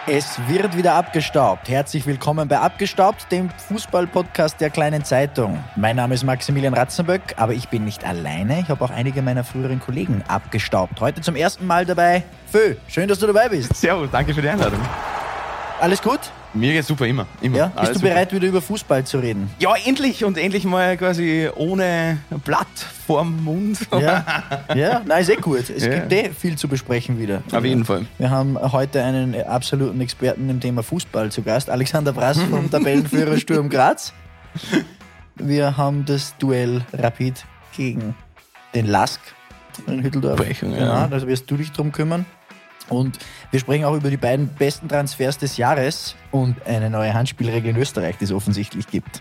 Es wird wieder abgestaubt. Herzlich willkommen bei Abgestaubt, dem Fußball-Podcast der kleinen Zeitung. Mein Name ist Maximilian Ratzenböck, aber ich bin nicht alleine. Ich habe auch einige meiner früheren Kollegen abgestaubt. Heute zum ersten Mal dabei Fö. Schön, dass du dabei bist. Servus, danke für die Einladung. Alles gut? Mir geht's super, immer. Ja? Bist du bereit, wieder über Fußball zu reden? Ja, endlich mal quasi ohne Blatt vorm Mund. Ja, nein, ist gut. Es gibt viel zu besprechen wieder. Auf jeden Fall. Wir haben heute einen absoluten Experten im Thema Fußball zu Gast, Alexander Brass vom Tabellenführer Sturm Graz. Wir haben das Duell Rapid gegen den LASK in Hütteldorf. Ja. Da wirst du dich drum kümmern. Und wir sprechen auch über die beiden besten Transfers des Jahres und eine neue Handspielregel in Österreich, die es offensichtlich gibt.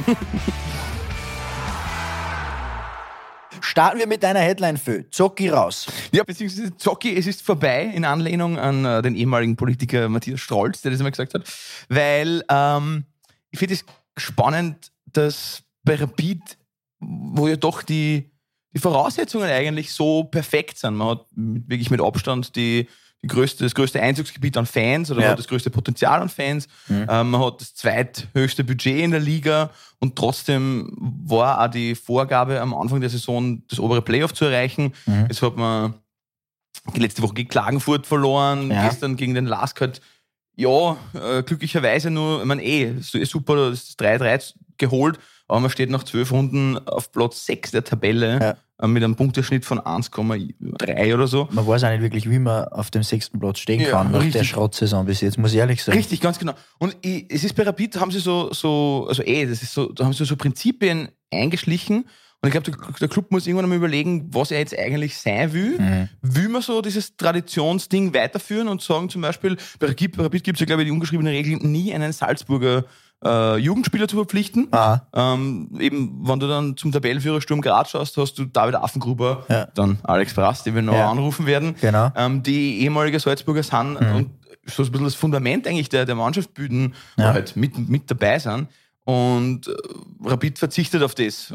Starten wir mit deiner Headline, Fö. Zocki raus. Ja, beziehungsweise Zocki, es ist vorbei, in Anlehnung an den ehemaligen Politiker Matthias Strolz, der das immer gesagt hat. Weil ich finde es spannend, dass bei Rapid, wo ja doch die Voraussetzungen eigentlich so perfekt sind. Man hat wirklich mit Abstand das größte Einzugsgebiet an Fans oder man hat das größte Potenzial an Fans. Man hat das zweithöchste Budget in der Liga und trotzdem war auch die Vorgabe am Anfang der Saison, das obere Playoff zu erreichen. Jetzt hat man die letzte Woche gegen Klagenfurt verloren, gestern gegen den LASK halt, glücklicherweise nur, ich meine, super, das 3-3 geholt, aber man steht nach 12 Runden auf Platz 6 der Tabelle mit einem Punkteschnitt von 1,3 oder so. Man weiß auch nicht wirklich, wie man auf dem 6. Platz stehen kann nach der Schrottsaison bis jetzt, muss ich ehrlich sagen. Richtig, ganz genau. Und es ist bei Rapid, haben sie da haben sie so Prinzipien eingeschlichen. Und ich glaube, der Club muss irgendwann mal überlegen, was er jetzt eigentlich sein will. Will man so dieses Traditionsding weiterführen und sagen zum Beispiel, bei Rapid gibt es ja, glaube ich, die ungeschriebene Regel, nie einen Salzburger Jugendspieler zu verpflichten. Eben, wenn du dann zum Tabellenführer Sturm Graz schaust, hast du David Affengruber, dann Alex Brass, den wir noch anrufen werden, die ehemalige Salzburger sind und so ein bisschen das Fundament eigentlich der Mannschaft bilden, halt mit dabei sind. Und Rapid verzichtet auf das,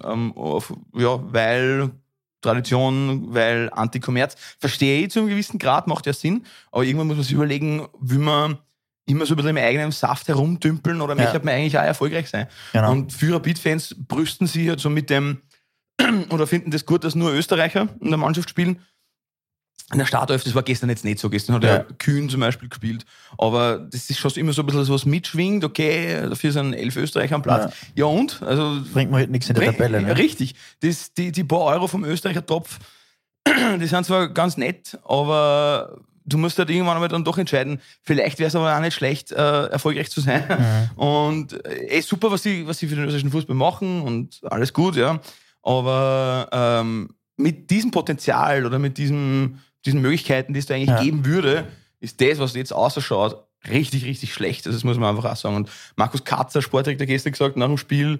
weil Tradition, weil Anti-Kommerz. Verstehe ich zu einem gewissen Grad, macht ja Sinn, aber irgendwann muss man sich überlegen, will man immer so ein bisschen im eigenen Saft herumdümpeln oder möchte man eigentlich auch erfolgreich sein. Genau. Und für Rapid-Fans brüsten sich halt so mit dem, oder finden das gut, dass nur Österreicher in der Mannschaft spielen. In der Startelf, das war gestern jetzt nicht so. Gestern hat er Kühn zum Beispiel gespielt. Aber das ist schon immer so ein bisschen so was mitschwingt. Okay, dafür sind 11 Österreicher am Platz. Ja und? Also, bringt man halt nichts in der Tabelle. Ne? Richtig. Die paar Euro vom Österreicher Topf, die sind zwar ganz nett, aber du musst halt irgendwann mal dann doch entscheiden, vielleicht wäre es aber auch nicht schlecht, erfolgreich zu sein. Und super, was sie für den österreichischen Fußball machen und alles gut, ja. Aber mit diesem Potenzial oder mit diesen Möglichkeiten, die es da eigentlich geben würde, ist das, was jetzt ausschaut, richtig, richtig schlecht. Das muss man einfach auch sagen. Und Markus Katzer, Sportdirektor, gestern gesagt, nach dem Spiel,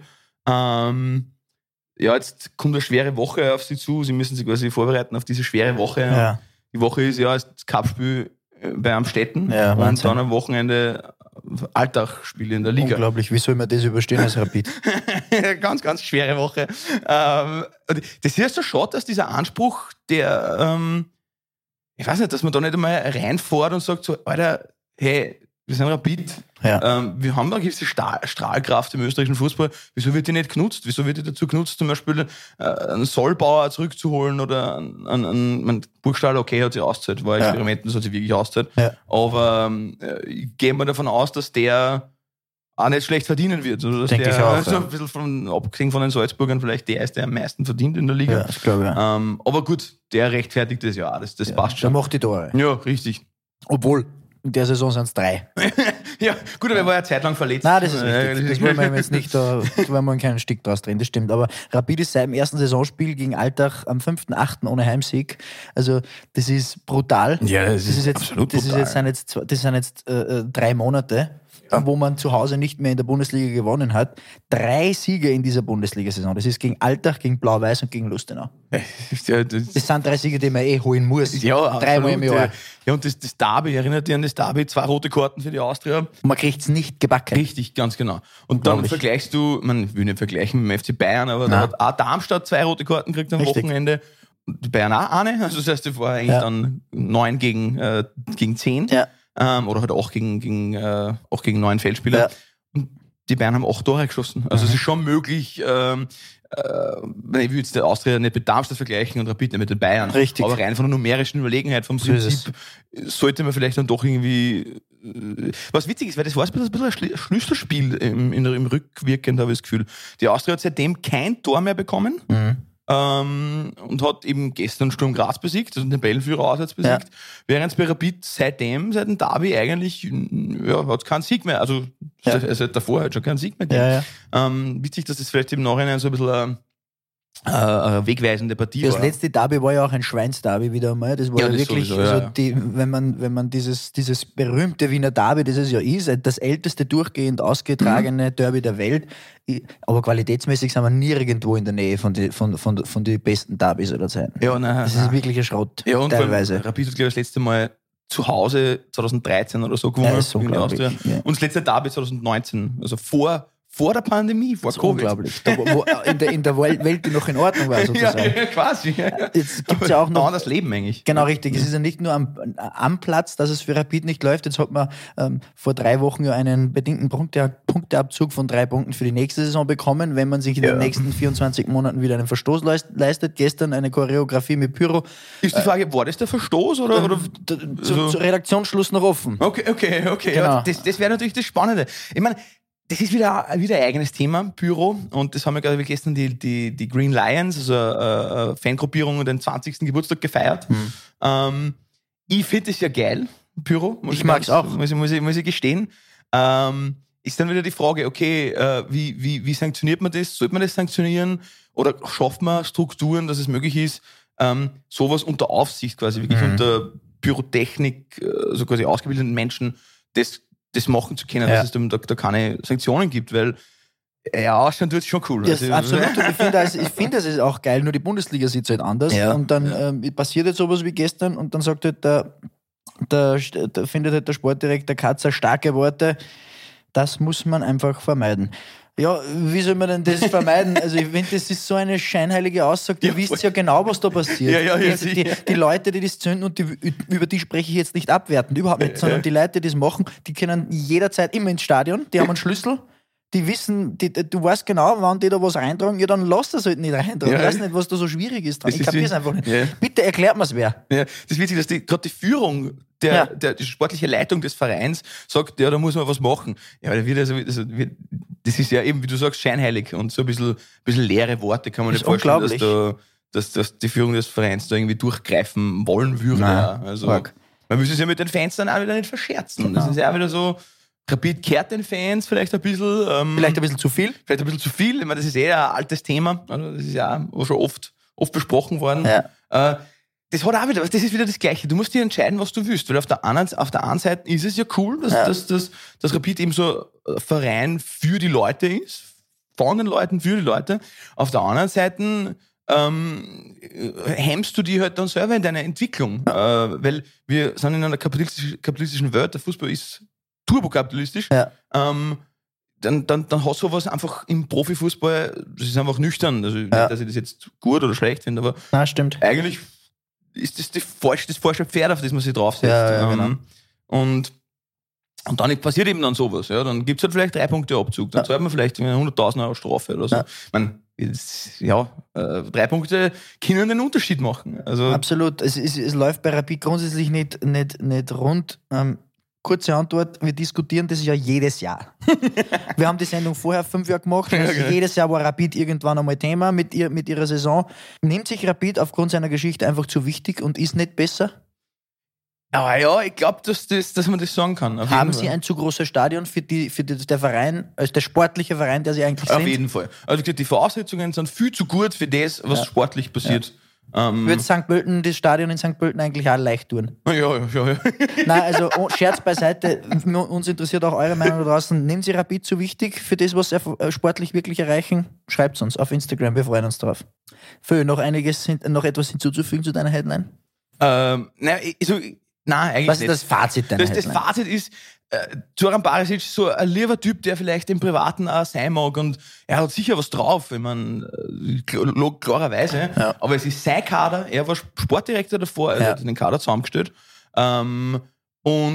jetzt kommt eine schwere Woche auf sie zu. Sie müssen sich quasi vorbereiten auf diese schwere Woche. Ja. Die Woche ist das Cup-Spiel bei Amstetten und dann am Wochenende Alltagsspiele in der Liga. Unglaublich, wie soll man das überstehen als Rapid? Ganz, ganz schwere Woche. Das ist so schade, dass dieser Anspruch, der, ich weiß nicht, dass man da nicht einmal reinfährt und sagt so, Alter, hey, wir sind Rapid. Wir haben da eine gewisse Strahlkraft im österreichischen Fußball. Wieso wird die nicht genutzt? Wieso wird die dazu genutzt, zum Beispiel einen Sollbauer zurückzuholen oder einen Burgstaller, okay, hat sich ausgezahlt, war Experiment, das hat sich wirklich ausgezahlt. Aber ich gehe mal davon aus, dass der auch nicht schlecht verdienen wird. Also, dass denke der ich auch, so ein bisschen abgesehen von den Salzburgern vielleicht der ist, der am meisten verdient in der Liga. Ja, das glaube ich. Aber gut, der rechtfertigt das das passt schon. Der macht die Tore. Ja, richtig. Obwohl, in der Saison sind es 3. Ja, gut, aber er war ja zeitlang verletzt. Nein, das ist richtig. Das wollen wir jetzt nicht, da wollen wir keinen Stick draus drehen, das stimmt. Aber Rapid ist seit dem ersten Saisonspiel gegen Altach am 5.8. ohne Heimsieg. Also, das ist brutal. Ja, das ist absolut brutal. Das sind jetzt 3 Monate, wo man zu Hause nicht mehr in der Bundesliga gewonnen hat. 3 Siege in dieser Bundesliga-Saison. Das ist gegen Altach, gegen Blau-Weiß und gegen Lustenau. Das sind 3 Siege, die man holen muss. Ja, 3-mal im Jahr. Ja, und das Derby, erinnert dich an das Derby, 2 rote Karten für die Austria. Man kriegt es nicht gebacken. Richtig, ganz genau. Und dann vergleichst du, ich will nicht vergleichen mit dem FC Bayern, aber da hat auch Darmstadt 2 rote Karten gekriegt am Wochenende. Und die Bayern auch eine. Also das heißt, die war eigentlich dann 9 gegen 10. Ja. oder halt auch gegen 9 Feldspieler. Ja. Und die Bayern haben 8 Tore geschossen. Also es ist schon möglich, ich will jetzt der Austria nicht mit Darmstadt vergleichen und Rapid nicht mit den Bayern. Richtig. Aber rein von der numerischen Überlegenheit, vom Prinzip, sollte man vielleicht dann doch irgendwie, was witzig ist, weil das war ein bisschen ein Schlüsselspiel im Rückwirkend, habe ich das Gefühl. Die Austria hat seitdem kein Tor mehr bekommen. Und hat eben gestern Sturm Graz besiegt, also den Tabellenführer auswärts besiegt, während es bei Rapid seit dem Derby eigentlich hat keinen Sieg mehr, also seit davor hat schon keinen Sieg mehr. Witzig, dass das vielleicht im Nachhinein so ein bisschen eine wegweisende Partie war. Das letzte Derby war ja auch ein Schweinsderby wieder einmal. Das war ja wirklich, sowieso, also wenn man dieses berühmte Wiener Derby, das es ja ist, das älteste durchgehend ausgetragene Derby der Welt, aber qualitätsmäßig sind wir nirgendwo in der Nähe von den besten Derbys aller Zeiten. Ja, das ist wirklich ein Schrott, ja, und teilweise. Rapid hat, glaube ich, das letzte Mal zu Hause 2013 oder so gewonnen. Ja. Und das letzte Derby 2019, also vor der Pandemie, vor Covid. Unglaublich. Wo in der Welt, die noch in Ordnung war, sozusagen. Ja, quasi. Jetzt gibt's ja auch noch das Leben eigentlich. Genau, richtig. Es ist ja nicht nur am Platz, dass es für Rapid nicht läuft. Jetzt hat man vor 3 Wochen ja einen bedingten Punkteabzug von 3 Punkten für die nächste Saison bekommen, wenn man sich in den nächsten 24 Monaten wieder einen Verstoß leistet. Gestern eine Choreografie mit Pyro. Ist die Frage, war das der Verstoß? Oder zu Redaktionsschluss noch offen. Okay. Genau. Ja, das wäre natürlich das Spannende. Ich meine, das ist wieder ein eigenes Thema, Pyro. Und das haben wir gerade gestern die Green Lions, also Fangruppierung, den 20. Geburtstag gefeiert. Ich finde das ja geil, Pyro. Ich mag es auch. Muss ich gestehen. Ist dann wieder die Frage, okay, wie sanktioniert man das? Sollte man das sanktionieren? Oder schafft man Strukturen, dass es möglich ist, sowas unter Aufsicht quasi, wirklich unter Pyrotechnik, so quasi ausgebildeten Menschen, das machen zu können, dass es da keine Sanktionen gibt, weil ausschauen tut es schon cool. Das absolut. Und ich finde, das ist auch geil, nur die Bundesliga sieht es halt anders. Ja. Und dann passiert jetzt sowas wie gestern und dann sagt halt findet halt der Sportdirektor Katzer starke Worte, das muss man einfach vermeiden. Ja, wie soll man denn das vermeiden? Also ich finde, das ist so eine scheinheilige Aussage. Du wisst ja genau, was da passiert. Die Leute, die das zünden, und über die spreche ich jetzt nicht abwertend, überhaupt nicht, sondern die Leute, die das machen, die können jederzeit immer ins Stadion, die haben einen Schlüssel, die wissen, du weißt genau, wann die da was reintragen, ja, dann lass das halt nicht reintragen. Ich weiß nicht, was da so schwierig ist dran. Ich kapiere es einfach nicht. Ja. Bitte erklärt mir es wer. Ja, das ist witzig, dass gerade die Führung, die sportliche Leitung des Vereins sagt, ja, da muss man was machen. Ja, weil das ist ja eben, wie du sagst, scheinheilig und so ein bisschen leere Worte kann man nicht vorstellen, dass die Führung des Vereins da irgendwie durchgreifen wollen würde. Nein, also, man müsste es ja mit den Fans dann auch wieder nicht verscherzen. Genau. Das ist ja auch wieder so, Rapid kehrt den Fans vielleicht ein bisschen. Vielleicht ein bisschen zu viel. Ich meine, das ist ein altes Thema. Also das ist ja auch schon oft besprochen worden. Ja. Das ist wieder das Gleiche. Du musst dir entscheiden, was du willst. Weil auf der einen Seite ist es ja cool, dass Rapid eben so ein Verein für die Leute ist. Von den Leuten für die Leute. Auf der anderen Seite hemmst du die halt dann selber in deiner Entwicklung. Weil wir sind in einer kapitalistischen Welt. Der Fußball ist turbokapitalistisch. Ja. Dann hast du sowas einfach im Profifußball, das ist einfach nüchtern. Also nicht, dass ich das jetzt gut oder schlecht finde, aber stimmt. Eigentlich ist das falsche Pferd, auf das man sich draufsetzt. Ja, genau. Und dann passiert eben dann sowas. Ja. Dann gibt es halt vielleicht 3 Punkte Abzug. Dann zahlt man vielleicht 100.000 Euro Strafe oder so. Ja. 3 Punkte können den Unterschied machen. Also absolut. Es läuft bei Rapid grundsätzlich nicht rund. Kurze Antwort, wir diskutieren das ja jedes Jahr. Wir haben die Sendung vorher 5 Jahre gemacht. Jedes Jahr war Rapid irgendwann einmal Thema mit ihrer Saison. Nimmt sich Rapid aufgrund seiner Geschichte einfach zu wichtig und ist nicht besser? Aber ja, ich glaube, dass man das sagen kann. Haben Sie ein zu großes Stadion für der Verein, als der sportliche Verein, der Sie eigentlich sind? Auf jeden Fall. Also die Voraussetzungen sind viel zu gut für das, was sportlich passiert. Ja. Würde St. Pölten, das Stadion in St. Pölten eigentlich auch leicht tun? Ja. Nein, also Scherz beiseite, uns interessiert auch eure Meinung da draußen. Nehmen Sie Rapid zu wichtig für das, was Sie sportlich wirklich erreichen? Schreibt es uns auf Instagram, wir freuen uns drauf. Phil, noch etwas hinzuzufügen zu deiner Headline? Nein, eigentlich was ist das Fazit deiner Headline? Das Fazit ist, Zoran Barisic ist so ein lieber Typ, der vielleicht im Privaten auch sein mag und er hat sicher was drauf, ich meine, klarerweise, aber es ist sein Kader, er war Sportdirektor davor, er hat den Kader zusammengestellt und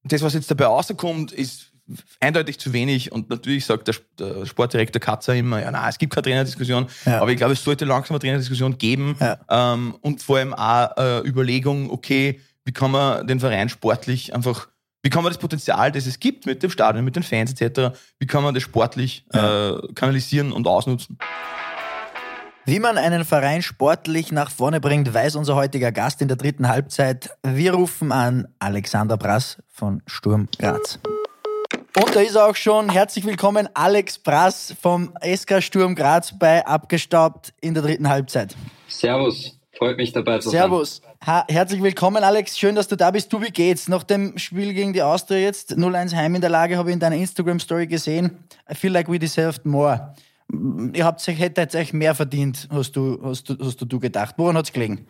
das, was jetzt dabei rauskommt, ist eindeutig zu wenig. Und natürlich sagt der Sportdirektor Katzer immer, ja, es gibt keine Trainerdiskussion, aber ich glaube, es sollte langsam eine Trainerdiskussion geben. Ja. Und vor allem auch Überlegung, okay, wie kann man den Verein sportlich einfach, wie kann man das Potenzial, das es gibt mit dem Stadion, mit den Fans etc., wie kann man das sportlich kanalisieren und ausnutzen? Wie man einen Verein sportlich nach vorne bringt, weiß unser heutiger Gast in der dritten Halbzeit. Wir rufen an Alexander Brass von Sturm Graz. Und da ist er auch schon. Herzlich willkommen, Alex Brass vom SK Sturm Graz bei Abgestaubt in der dritten Halbzeit. Servus, freut mich dabei zu sein. Servus. Herzlich willkommen, Alex. Schön, dass du da bist. Du, wie geht's? Nach dem Spiel gegen die Austria jetzt, 0-1 heim in der Lage, habe ich in deiner Instagram-Story gesehen. I feel like we deserved more. Hättet euch mehr verdient, hast du gedacht. Woran hat es gelegen?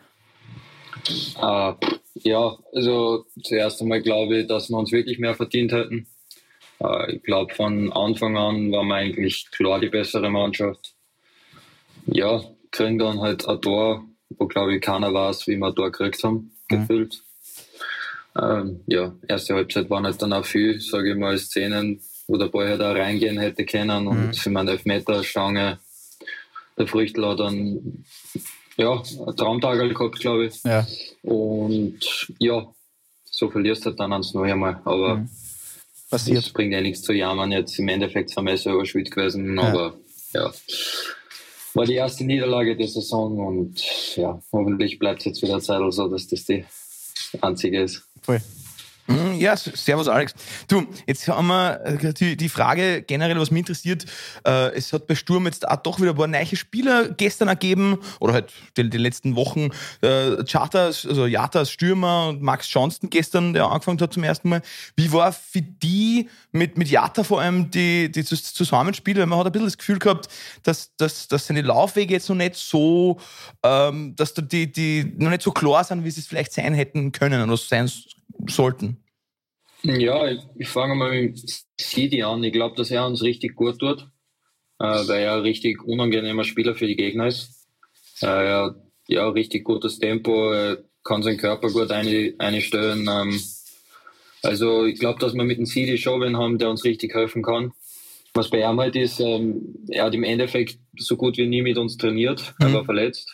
Ja, also zuerst einmal glaube ich, dass wir uns wirklich mehr verdient hätten. Ich glaube, von Anfang an waren wir eigentlich klar die bessere Mannschaft. Ja, kriegen dann halt ein Tor, wo glaube ich keiner weiß, wie wir ein Tor gekriegt haben, gefühlt. Ja, erste Halbzeit waren halt dann auch viel, sage ich mal, Szenen, wo der Ball halt auch reingehen hätte können und für meinen Elfmeter-Stange der Früchtl hat dann ein Traumtagel gehabt, glaube ich. Ja. Und ja, so verlierst du halt dann 1-0 einmal, aber passiert. Das bringt ja nichts zu jammern, jetzt im Endeffekt sind wir selber schuld gewesen, aber war die erste Niederlage der Saison und ja, hoffentlich bleibt es jetzt wieder Zeit so, dass das die einzige ist. Voll. Ja, servus Alex. Du, jetzt haben wir die Frage generell, was mich interessiert. Es hat bei Sturm jetzt auch doch wieder ein paar neue Spieler gestern ergeben, oder halt die letzten Wochen. Jatta als Stürmer und Max Johnston gestern, der angefangen hat zum ersten Mal. Wie war für die mit Jatta vor allem die Zusammenspiel? Weil man hat ein bisschen das Gefühl gehabt, dass seine Laufwege jetzt noch nicht so, dass die noch nicht so klar sind, wie sie es vielleicht sein hätten können oder sein sollten. Ja, ich fange mal mit Sidi an. Ich glaube, dass er uns richtig gut tut, weil er ein richtig unangenehmer Spieler für die Gegner ist. Er hat ja richtig gutes Tempo, er kann seinen Körper gut einstellen. Also ich glaube, dass wir mit dem Sidi schon wen haben, der uns richtig helfen kann. Was bei ihm halt ist, er hat im Endeffekt so gut wie nie mit uns trainiert, er war verletzt.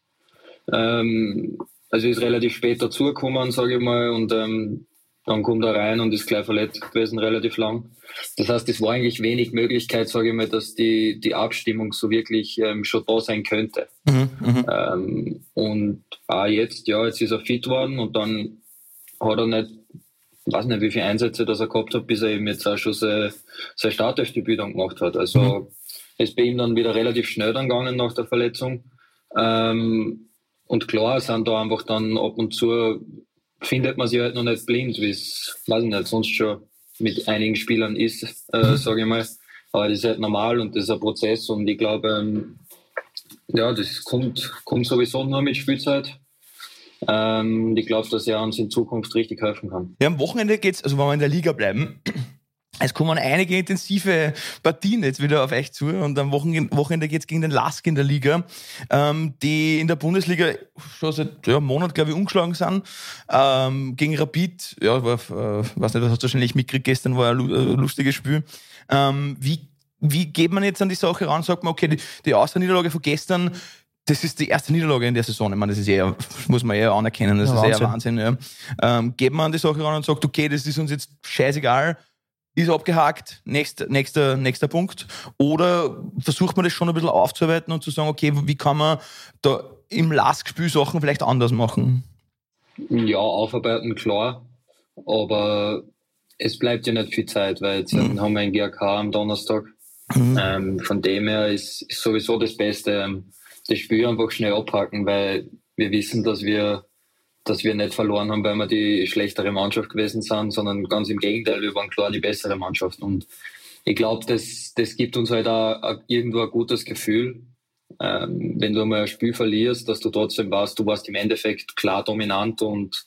Also ist relativ spät dazugekommen, sage ich mal, und dann kommt er rein und ist gleich verletzt gewesen, relativ lang. Das heißt, es war eigentlich wenig Möglichkeit, sage ich mal, dass die Abstimmung so wirklich schon da sein könnte. Und auch jetzt ist er fit worden und dann hat er nicht, weiß nicht, wie viele Einsätze das er gehabt hat, bis er eben jetzt auch schon sein Startelfdebüt dann gemacht hat. Also ist bei ihm dann wieder relativ schnell dann gegangen nach der Verletzung. Und klar sind da einfach dann ab und zu, findet man sich halt noch nicht blind, wie es, weiß ich nicht, sonst schon mit einigen Spielern ist, sage ich mal. Aber das ist halt normal und das ist ein Prozess und ich glaube, das kommt sowieso nur mit Spielzeit. Ich glaube, dass er uns in Zukunft richtig helfen kann. Ja, am Wochenende geht's, also wenn wir in der Liga bleiben, es kommen einige intensive Partien jetzt wieder auf euch zu und am Wochenende geht's gegen den LASK in der Liga, die in der Bundesliga schon seit einem Monat, glaube ich, umgeschlagen sind. Gegen Rapid, weiß nicht, das hast du wahrscheinlich mitgekriegt, gestern war ein lustiges Spiel. Wie geht man jetzt an die Sache ran? Sagt man, okay, die Austria-Niederlage von gestern, das ist die erste Niederlage in der Saison. Ich meine, das ist muss man eher anerkennen, das ist eher Wahnsinn. Ja. Geht man an die Sache ran und sagt, okay, das ist uns jetzt scheißegal, ist abgehakt, nächster Punkt? Oder versucht man das schon ein bisschen aufzuarbeiten und zu sagen, okay, wie kann man da im LASK-Spiel Sachen vielleicht anders machen? Ja, aufarbeiten, klar. Aber es bleibt ja nicht viel Zeit, weil jetzt haben wir ein GRK am Donnerstag. Von dem her ist sowieso das Beste, das Spiel einfach schnell abhaken, weil wir wissen, dass wir nicht verloren haben, weil wir die schlechtere Mannschaft gewesen sind, sondern ganz im Gegenteil, wir waren klar die bessere Mannschaft. Und ich glaube, das gibt uns halt auch irgendwo ein gutes Gefühl, wenn du mal ein Spiel verlierst, dass du trotzdem warst, du warst im Endeffekt klar dominant und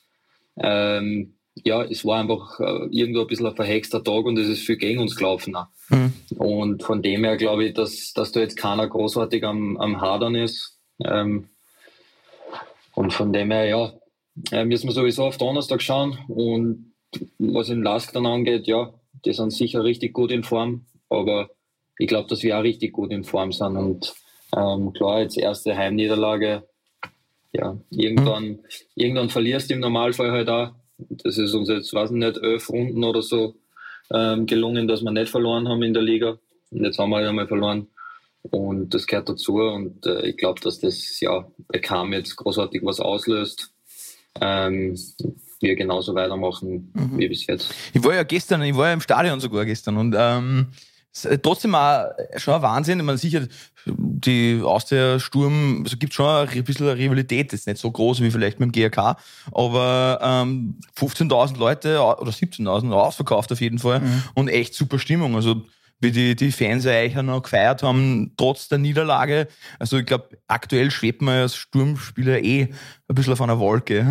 es war einfach irgendwo ein bisschen ein verhexter Tag und es ist viel gegen uns gelaufen. Und von dem her glaube ich, dass da jetzt keiner großartig am Hadern ist. Und von dem her, müssen wir sowieso auf Donnerstag schauen und was den LASK dann angeht, ja, die sind sicher richtig gut in Form, aber ich glaube, dass wir auch richtig gut in Form sind und klar, jetzt erste Heimniederlage, ja, irgendwann verlierst du im Normalfall halt auch. Das ist uns jetzt, weiß ich nicht, 11 Runden oder so gelungen, dass wir nicht verloren haben in der Liga. Und jetzt haben wir halt einmal verloren. Und das gehört dazu. Und ich glaube, dass das ja bei Kam jetzt großartig was auslöst. Wir genauso weitermachen wie bis jetzt. Ich war ja im Stadion sogar gestern und trotzdem auch schon ein Wahnsinn. Ich meine, sicher, die Austria Sturm, also gibt schon ein bisschen eine Rivalität, jetzt nicht so groß wie vielleicht mit dem GRK, aber 15.000 Leute oder 17.000 ausverkauft auf jeden Fall und echt super Stimmung. Also wie die Fans eigentlich noch gefeiert haben, trotz der Niederlage. Also ich glaube, aktuell schwebt man als Sturmspieler ein bisschen auf einer Wolke.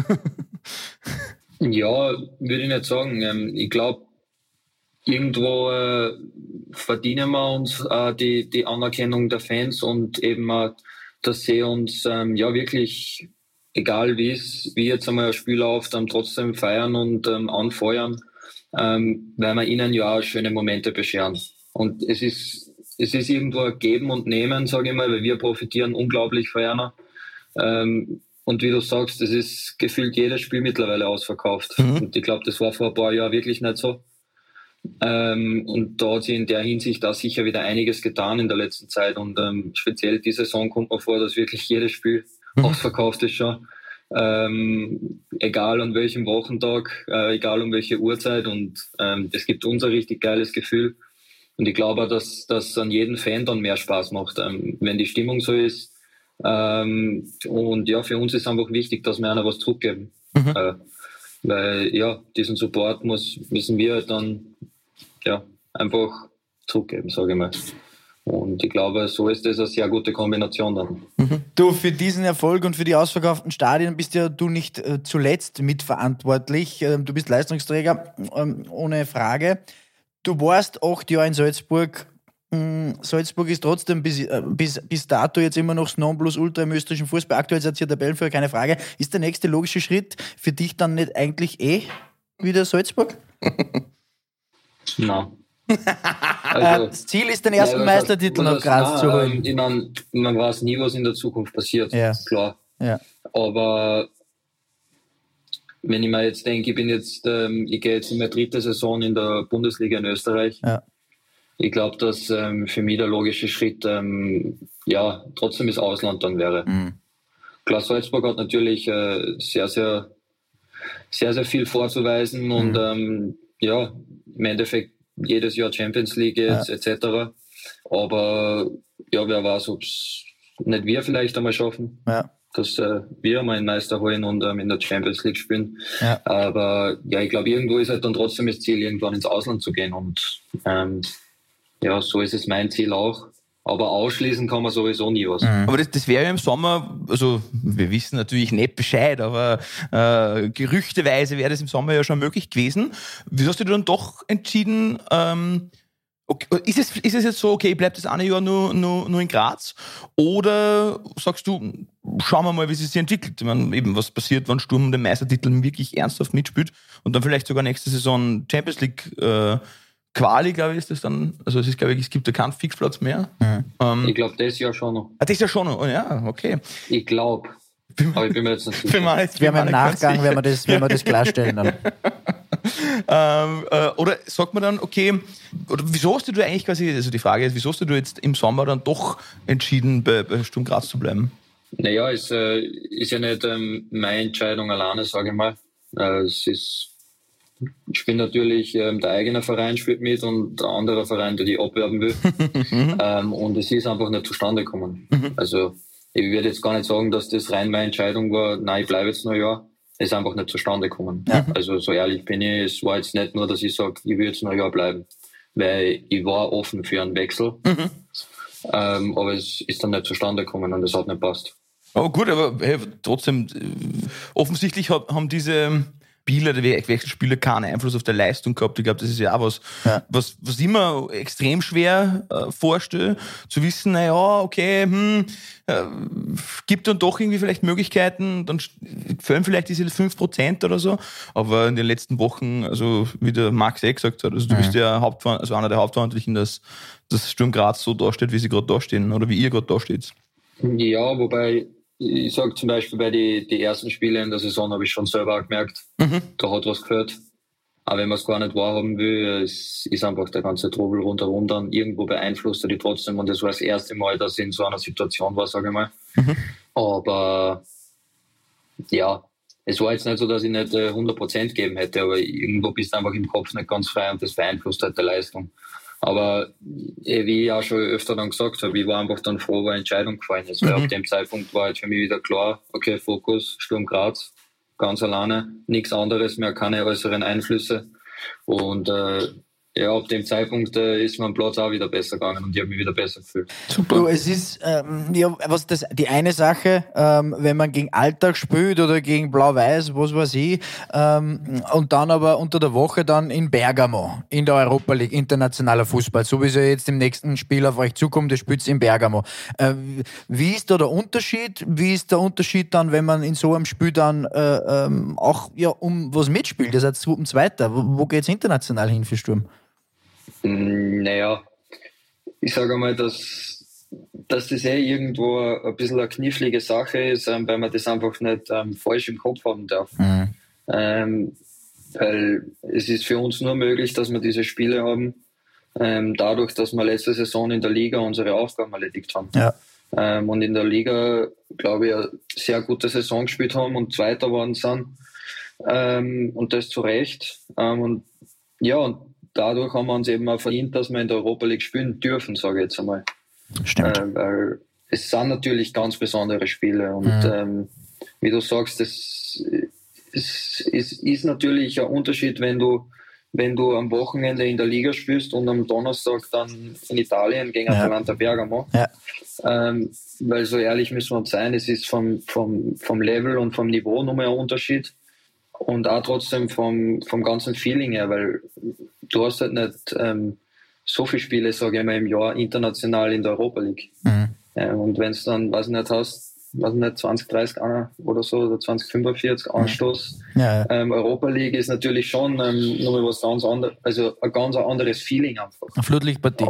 Ja, würde ich nicht sagen. Ich glaube, irgendwo verdienen wir uns die Anerkennung der Fans und eben, dass sie uns ja wirklich, egal wie jetzt einmal ein Spiel läuft, trotzdem feiern und anfeuern, weil wir ihnen ja auch schöne Momente bescheren. Und es ist irgendwo ein Geben und Nehmen, sage ich mal, weil wir profitieren unglaublich von einer. Und wie du sagst, es ist gefühlt jedes Spiel mittlerweile ausverkauft. Und ich glaube, das war vor ein paar Jahren wirklich nicht so. Und da hat sich in der Hinsicht auch sicher wieder einiges getan in der letzten Zeit. Und speziell die Saison kommt mir vor, dass wirklich jedes Spiel ausverkauft ist schon. Egal an welchem Wochentag, egal um welche Uhrzeit. Und das gibt uns ein richtig geiles Gefühl. Und ich glaube auch, dass das an jeden Fan dann mehr Spaß macht, wenn die Stimmung so ist. Und ja, für uns ist einfach wichtig, dass wir einer was zurückgeben. Weil ja, diesen Support müssen wir halt dann einfach zurückgeben, sage ich mal. Und ich glaube, so ist das eine sehr gute Kombination dann. Du, für diesen Erfolg und für die ausverkauften Stadien bist ja du nicht zuletzt mitverantwortlich. Du bist Leistungsträger, ohne Frage. Du warst 8 Jahre in Salzburg. Salzburg ist trotzdem bis dato jetzt immer noch das Nonplusultra im österreichischen Fußball. Aktuell seid ihr Tabellenführer, keine Frage. Ist der nächste logische Schritt für dich dann nicht eigentlich wieder Salzburg? Nein. Also, das Ziel ist, den ersten Meistertitel nach Graz zu holen. Man weiß nie, was in der Zukunft passiert, klar. Ja. Aber wenn ich mir jetzt denke, ich gehe jetzt in meine 3. Saison in der Bundesliga in Österreich. Ja. Ich glaube, dass für mich der logische Schritt trotzdem das Ausland dann wäre. Klar, Salzburg hat natürlich sehr, sehr, sehr, sehr viel vorzuweisen und im Endeffekt jedes Jahr Champions League jetzt, etc. Aber ja, wer weiß, ob es nicht wir vielleicht einmal schaffen, dass wir mal einen Meister holen und in der Champions League spielen. Ja. Aber ja, ich glaube, irgendwo ist halt dann trotzdem das Ziel, irgendwann ins Ausland zu gehen und so ist es mein Ziel auch. Aber ausschließen kann man sowieso nie was. Aber das wäre ja im Sommer, also wir wissen natürlich nicht Bescheid, aber gerüchteweise wäre das im Sommer ja schon möglich gewesen. Wieso hast du dann doch entschieden, okay, ist es jetzt so, okay, bleibt das eine Jahr nur in Graz? Oder sagst du, schauen wir mal, wie es sich entwickelt? Ich meine, eben, was passiert, wenn Sturm den Meistertitel wirklich ernsthaft mitspielt und dann vielleicht sogar nächste Saison Champions League Quali, glaube ich, ist das dann, also es ist, glaube ich, es gibt ja keinen Fixplatz mehr. Ich glaube, das Jahr schon noch. Das Jahr schon noch, oh, ja, okay. Ich glaube. Aber ich bin mir jetzt nicht sicher. Wir haben im Nachgang, wenn wir das klarstellen dann. Oder sagt man dann, okay, oder wieso hast du eigentlich quasi, also die Frage ist, wieso hast du jetzt im Sommer dann doch entschieden, bei Sturm Graz zu bleiben? Naja, es ist ja nicht meine Entscheidung alleine, sage ich mal. Ich bin natürlich, der eigene Verein spielt mit und der andere Verein, der die abwerben will. Und es ist einfach nicht zustande gekommen. Also ich würde jetzt gar nicht sagen, dass das rein meine Entscheidung war, nein, ich bleibe jetzt noch ein Jahr. Es ist einfach nicht zustande gekommen. Ja. Also so ehrlich bin ich, es war jetzt nicht nur, dass ich sage, ich will jetzt noch ein Jahr bleiben. Weil ich war offen für einen Wechsel. Aber es ist dann nicht zustande gekommen und es hat nicht passt. Oh gut, aber hey, trotzdem, offensichtlich haben diese Spieler, der Wechselspieler keinen Einfluss auf die Leistung gehabt. Ich glaube, das ist ja auch was ich mir extrem schwer vorstelle, zu wissen, naja, okay, gibt dann doch irgendwie vielleicht Möglichkeiten, dann fehlen vielleicht diese 5% oder so, aber in den letzten Wochen, also wie der Max gesagt hat, also du bist ja einer der Hauptverantwortlichen, dass Sturm Graz so dasteht, wie sie gerade dastehen oder wie ihr gerade dasteht. Ja, wobei ich sage zum Beispiel bei die ersten Spiele in der Saison habe ich schon selber auch gemerkt, da hat was gehört. Aber wenn man es gar nicht wahrhaben will, ist einfach der ganze Trubel rundherum dann irgendwo beeinflusst er die trotzdem. Und das war das erste Mal, dass ich in so einer Situation war, sage ich mal. Aber ja, es war jetzt nicht so, dass ich nicht 100% geben hätte, aber irgendwo bist du einfach im Kopf nicht ganz frei und das beeinflusst halt die Leistung. Aber wie ich auch schon öfter dann gesagt habe, ich war einfach dann froh, wo eine Entscheidung gefallen ist. Weil ab dem Zeitpunkt war halt für mich wieder klar, okay, Fokus, Sturm Graz, ganz alleine, nichts anderes mehr, keine äußeren Einflüsse. Und ab dem Zeitpunkt ist mein Platz auch wieder besser gegangen und ich habe mich wieder besser gefühlt. Super. Du, es ist die eine Sache, wenn man gegen Alltag spielt oder gegen Blau-Weiß, was weiß ich, und dann aber unter der Woche dann in Bergamo, in der Europa League, internationaler Fußball, so wie es ja jetzt im nächsten Spiel auf euch zukommt, das spielt in Bergamo. Wie ist da der Unterschied? Wie ist der Unterschied dann, wenn man in so einem Spiel dann auch um was mitspielt? Das heißt, um Zweiter. Wo geht's international hin für Sturm? Naja, ich sage mal, dass das irgendwo ein bisschen eine knifflige Sache ist, weil man das einfach nicht falsch im Kopf haben darf. Weil es ist für uns nur möglich, dass wir diese Spiele haben, dadurch, dass wir letzte Saison in der Liga unsere Aufgaben erledigt haben. Ja. Und in der Liga, glaube ich, eine sehr gute Saison gespielt haben und Zweiter geworden sind. Und das zu Recht. Und dadurch haben wir uns eben auch verdient, dass wir in der Europa League spielen dürfen, sage ich jetzt einmal. Stimmt. Weil es sind natürlich ganz besondere Spiele und wie du sagst, es ist natürlich ein Unterschied, wenn du am Wochenende in der Liga spielst und am Donnerstag dann in Italien gegen Atalanta Bergamo. Ja. Weil so ehrlich müssen wir uns sein, es ist vom Level und vom Niveau nochmal ein Unterschied. Und auch trotzdem vom ganzen Feeling her, weil du hast halt nicht so viele Spiele, sage ich mal, im Jahr international in der Europa League. Und wenn es dann, hast, 20, 30 oder so, oder 20, 45 Anstoß. Europa League ist natürlich schon nochmal was ganz anderes, also ein ganz anderes Feeling einfach. Eine Flutlichtpartie.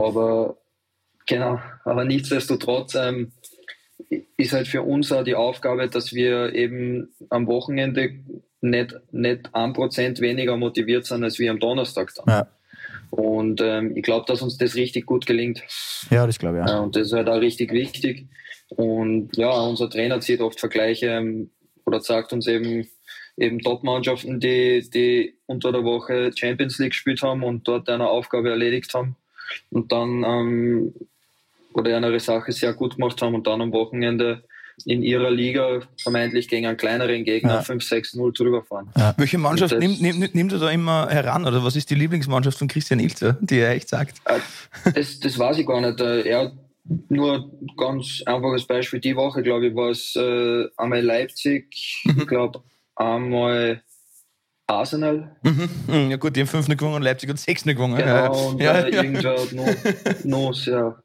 Aber nichtsdestotrotz ist halt für uns auch die Aufgabe, dass wir eben am Wochenende nicht 1% weniger motiviert sind als wir am Donnerstag dann. Ja. Und ich glaube, dass uns das richtig gut gelingt. Ja, das glaube ich auch. Und das ist halt auch richtig wichtig. Und ja, unser Trainer zieht oft Vergleiche oder sagt uns eben Top-Mannschaften, die unter der Woche Champions League gespielt haben und dort eine Aufgabe erledigt haben und dann oder eine Sache sehr gut gemacht haben und dann am Wochenende in ihrer Liga vermeintlich gegen einen kleineren Gegner 5-6-0 drüber fahren. Ja. Welche Mannschaft nimmt er da immer heran? Oder was ist die Lieblingsmannschaft von Christian Ilzer, die er echt sagt? Das weiß ich gar nicht. Er hat nur ganz einfaches Beispiel. Die Woche, glaube ich, war es einmal Leipzig, ich glaube einmal Arsenal. Ja gut, die haben 5 gewonnen und Leipzig hat 6 gewonnen. Genau, und irgendwer hat noch sehr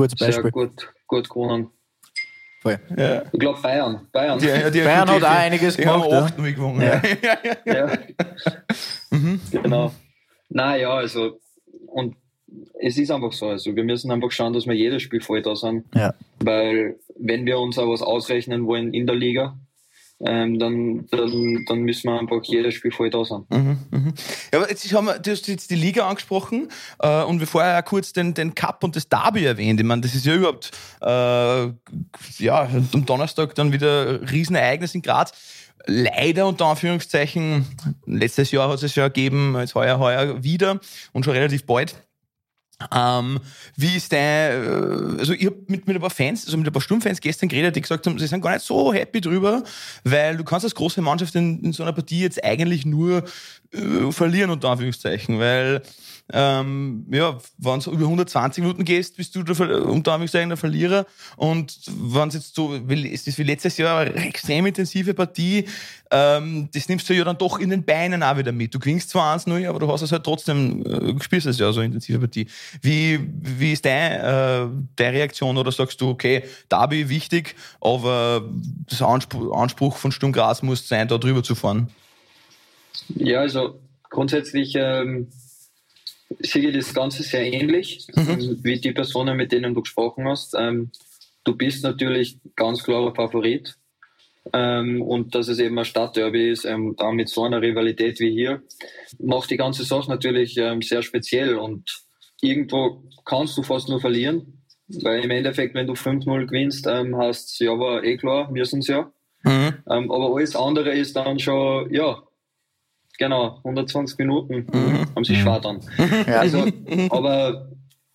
gut gewonnen. Ja. Ich glaube Bayern. Bayern hat auch einiges gemacht. Die haben 8 gewonnen. Ja. Genau. Naja, also und es ist einfach so. Also wir müssen einfach schauen, dass wir jedes Spiel voll da sind. Ja. Weil wenn wir uns auch was ausrechnen wollen in der Liga, dann müssen wir einfach jedes Spiel voll da sein. Ja, aber du hast jetzt die Liga angesprochen und wir vorher auch kurz den Cup und das Derby erwähnt. Ich meine, das ist ja überhaupt am Donnerstag dann wieder ein Riesenereignis in Graz. Leider, unter Anführungszeichen, letztes Jahr hat es ja gegeben, jetzt heuer wieder und schon relativ bald. Wie ist also ich habe mit ein paar Fans, also mit ein paar Sturmfans gestern geredet, die gesagt haben, sie sind gar nicht so happy drüber, weil du kannst als große Mannschaft in so einer Partie jetzt eigentlich nur verlieren, unter Anführungszeichen, weil wenn du über 120 Minuten gehst, bist du unter Anführungszeichen der Verlierer und wenn es jetzt so, es ist wie letztes Jahr eine extrem intensive Partie, das nimmst du ja dann doch in den Beinen auch wieder mit. Du gewinnst zwar 1-0, aber du hast es halt trotzdem, spielst es ja so intensive Partie. Wie ist deine Reaktion, oder sagst du, okay, Derby wichtig, aber das Anspruch von Sturm Graz muss sein, da drüber zu fahren? Ja, also grundsätzlich sehe ich das Ganze sehr ähnlich, wie die Personen, mit denen du gesprochen hast. Du bist natürlich ganz klarer Favorit. Und dass es eben ein Stadtderby ist, da mit so einer Rivalität wie hier, macht die ganze Sache natürlich sehr speziell. Und irgendwo kannst du fast nur verlieren, weil im Endeffekt, wenn du 5-0 gewinnst, hast du, ja, war eh klar, müssen sie ja. Aber alles andere ist dann schon, ja, genau, 120 Minuten haben sie schwer dann. Also, aber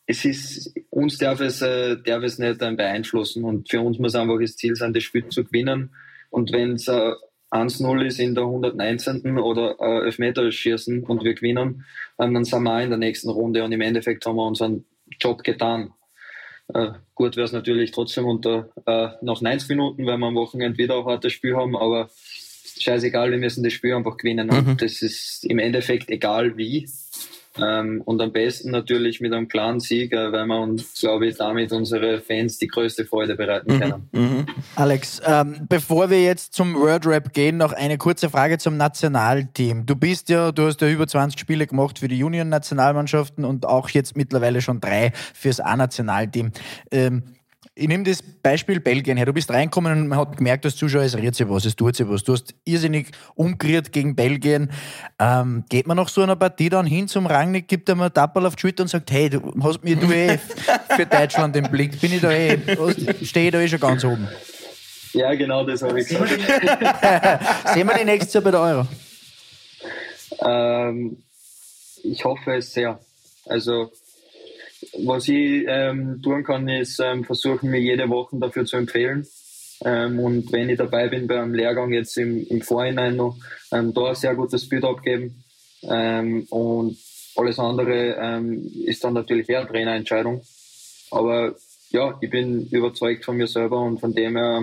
uns darf es nicht beeinflussen, und für uns muss einfach das Ziel sein, das Spiel zu gewinnen. Und wenn es 1-0 ist in der 119. oder Elfmeter schießen und wir gewinnen, dann sind wir auch in der nächsten Runde, und im Endeffekt haben wir unseren Job getan. Gut wäre es natürlich trotzdem nach 90 Minuten, weil wir am Wochenende wieder ein hartes Spiel haben, aber scheißegal, wir müssen das Spiel einfach gewinnen, und das ist im Endeffekt egal wie. Und am besten natürlich mit einem klaren Sieg, weil wir uns, glaube ich, damit unsere Fans die größte Freude bereiten können. Alex, bevor wir jetzt zum World Rap gehen, noch eine kurze Frage zum Nationalteam. Du hast ja über 20 Spiele gemacht für die Junioren-Nationalmannschaften und auch jetzt mittlerweile schon 3 fürs A-Nationalteam. Ich nehme das Beispiel Belgien her. Du bist reingekommen und man hat gemerkt, als Zuschauer, es rührt sich was, es tut sich was. Du hast irrsinnig umgerührt gegen Belgien. Geht man nach so einer Partie dann hin zum Rangnick, gibt er mir einen Tapperl auf die Schulter und sagt, hey, du hast mir für Deutschland im Blick, bin ich da stehe ich da schon ganz oben. Ja, genau, das habe ich gesagt. Sehen wir die nächstes Jahr bei der Euro? Ich hoffe es sehr. Also, was ich tun kann, ist versuchen, mir jede Woche dafür zu empfehlen. Und wenn ich dabei bin beim Lehrgang jetzt im Vorhinein noch, da ein sehr gutes Bild abgeben. Und alles andere ist dann natürlich eher Trainerentscheidung. Aber ja, ich bin überzeugt von mir selber, und von dem her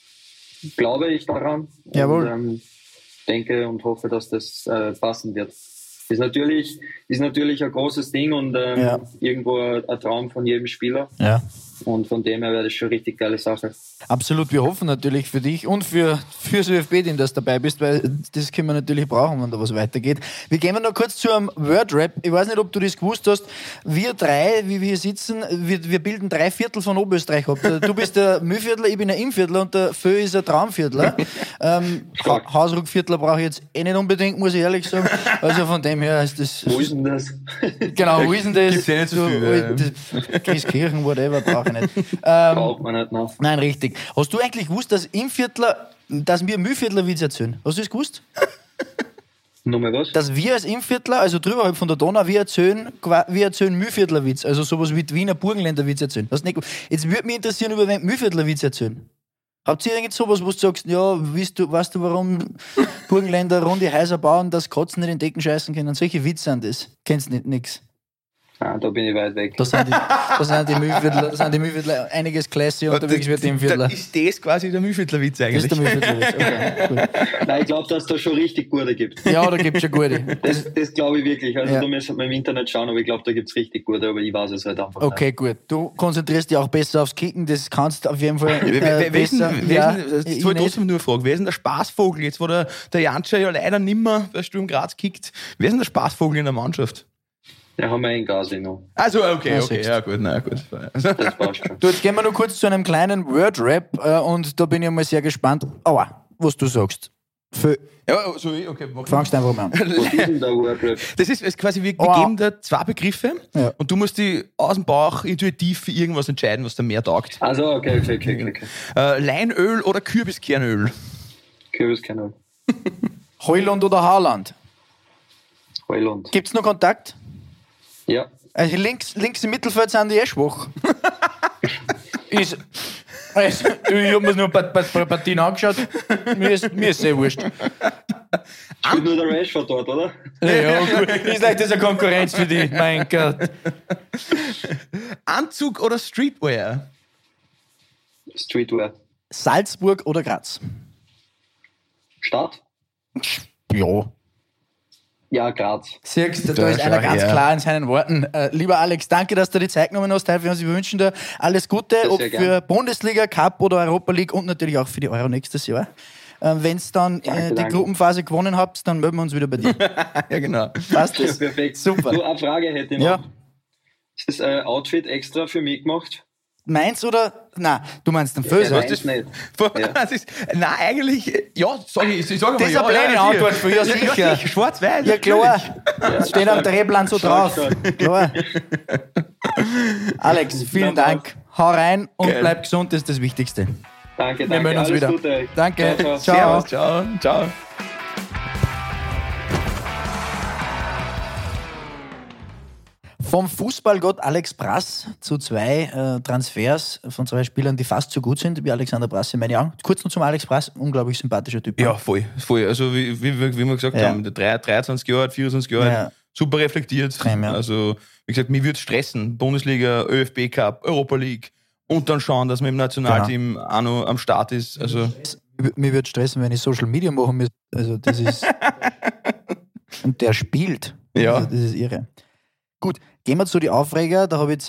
glaube ich daran. Jawohl. Und denke und hoffe, dass das passen wird. Ist natürlich ein großes Ding und irgendwo ein Traum von jedem Spieler. Ja. Und von dem her wäre das schon eine richtig geile Sache. Absolut, wir hoffen natürlich für dich und fürs ÖFB-Team, dass du dabei bist, weil das können wir natürlich brauchen, wenn da was weitergeht. Wir gehen noch kurz zu einem Word-Rap. Ich weiß nicht, ob du das gewusst hast. Wir drei, wie wir hier sitzen, wir bilden 3/4 von Oberösterreich ab. Du bist der Mühlviertler, ich bin ein Innviertler und der Föh ist ein Traumviertler. Hausruckviertler brauche ich jetzt nicht unbedingt, muss ich ehrlich sagen. Also von dem her ist das... Wo ist denn das? Genau, wo ist denn das? Gibt's ja nicht so viel. Christkirchen, whatever, brauche ich nicht. Braucht man nicht noch. Nein, richtig. Hast du eigentlich gewusst, dass wir Mühlviertler Witz erzählen? Hast du das gewusst? Nochmal was? Dass wir als Innviertler, also drüberhalb von der Donau, wir erzählen Mühlviertler Witz, also sowas wie Wiener Burgenländer Witz erzählen. Jetzt würde mich interessieren, über wen Mühlviertler Witz erzählen. Habt ihr eigentlich sowas, wo du sagst, ja, weißt du, warum Burgenländer runde Häuser bauen, dass Katzen nicht in Decken scheißen können? Solche Witze sind das. Kennst nicht nix. Ah, da bin ich weit weg. Da sind die Mühlviertler einiges classy unterwegs wie die Innviertler. Ist das quasi der Mühlviertler-Witz eigentlich? Das ist der Mühlviertler-Witz, okay, gut. Nein, ich glaube, dass es da schon richtig gute gibt. Ja, da gibt es schon gute. Das glaube ich wirklich. Also da müssen wir im Internet schauen, aber ich glaube, da gibt es richtig gute, aber ich weiß es halt einfach okay, nicht. Gut. Du konzentrierst dich auch besser aufs Kicken, das kannst du auf jeden Fall besser. Ich wollte trotzdem nur fragen, wer ist denn der Spaßvogel jetzt, wo der Janscher ja leider nimmer bei Sturm Graz kickt? Wer ist denn der Spaßvogel in der Mannschaft? Ja, haben wir einen Gasi noch. Also, okay, ja gut, na gut. Das passt schon. Du, jetzt gehen wir noch kurz zu einem kleinen Word-Rap und da bin ich mal sehr gespannt, was du sagst. Ja, sorry, okay. Fangst einfach mal an. Was ist denn der Word-Rap? Das ist quasi, wir geben dir 2 Begriffe und du musst dich aus dem Bauch intuitiv für irgendwas entscheiden, was dir mehr taugt. Also, okay. Leinöl oder Kürbiskernöl? Kürbiskernöl. Heuland oder Haaland? Heuland. Gibt's noch Kontakt? Ja. Also links im Mittelfeld sind die schwach. Ich habe mir nur ein paar Partien angeschaut. Mir ist sehr wurscht. Spielt nur der Rashford dort, oder? Ja, gut. Ist leicht, das eine Konkurrenz für dich. Mein Gott. Anzug oder Streetwear? Streetwear. Salzburg oder Graz? Stadt? Ja. Ja, Graz. Siehst du, da ist einer ganz klar in seinen Worten. Lieber Alex, danke, dass du die Zeit genommen hast. Wir wünschen dir alles Gute, ob für Bundesliga, Cup oder Europa League und natürlich auch für die Euro nächstes Jahr. Wenn es dann die Gruppenphase gewonnen habt, dann melden wir uns wieder bei dir. Ja, genau. Passt das? Perfekt. Super. So, eine Frage hätte ich noch. Ja. Ist das ein Outfit extra für mich gemacht? Meins oder? Nein, du meinst den Föser. Meins nicht. Nein, eigentlich, ja, sag ich mal. Das ist eine blöde Antwort für ja, sicher. Schwarz-Weiß. Ja, klar. Das steht am Drehplan so drauf. Klar. Alex, vielen Dank. Hau rein und bleib gesund, das ist das Wichtigste. Danke. Wir melden uns Alles wieder. Gute. Danke. Ciao. Ciao. Ciao. Vom Fußballgott Alex Brass zu 2 Transfers von 2 Spielern, die fast so gut sind wie Alexander Brass in meinen Augen. Kurz noch zum Alex Brass, unglaublich sympathischer Typ. Ja, voll. Also wie wir gesagt haben, der 23 Jahre, 24 Jahre, super reflektiert. Extrem, ja. Also wie gesagt, mich würde es stressen. Bundesliga, ÖFB Cup, Europa League und dann schauen, dass man im Nationalteam auch noch am Start ist. Also Mir würde stressen, wenn ich Social Media machen müsste. Also das ist... Und der spielt. Ja. Also das ist irre. Gut, gehen wir zu den Aufreger. Da habe ich